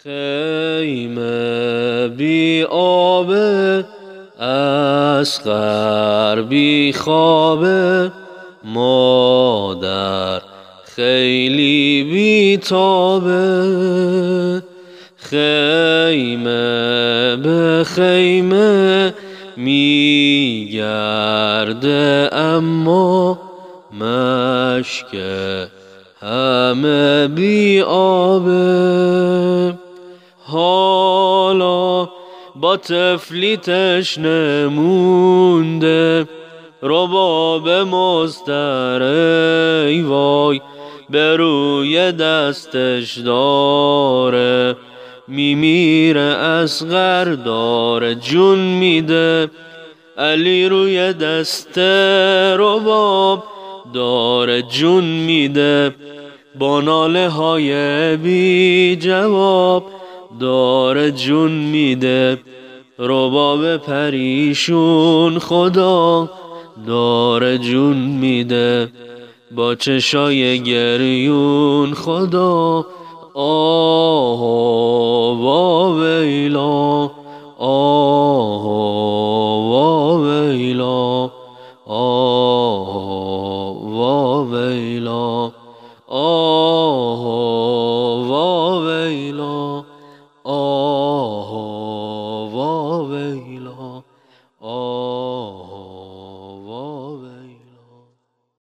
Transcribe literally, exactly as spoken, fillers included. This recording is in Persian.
خیمه بی آبه، اصغر بی خوابه، مادر خیلی بی تابه. خیمه به خیمه میگرده اما مشک همه بی آبه. حالا با طفلی تشنه مونده، رباب مضطر ای وای به روی دستش داره، میمیره اصغر داره جون میده. علی روی دست رباب داره جون میده، با ناله های بی جواب داره جون میده. رباب پریشون خدا داره جون میده، با چشای گریون خدا آه و ویلا آه.